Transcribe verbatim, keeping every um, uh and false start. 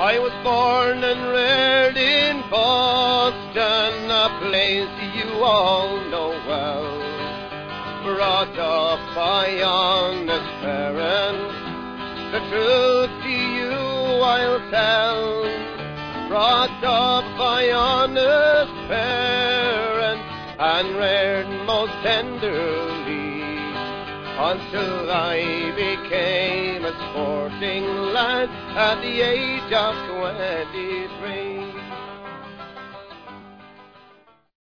I was born and reared in Boston, a place you all know well. Brought up by honest parents, the truth to you I'll tell. Brought up by honest parents and reared most tenderly, until I became a sporting lad at the age of twenty-three.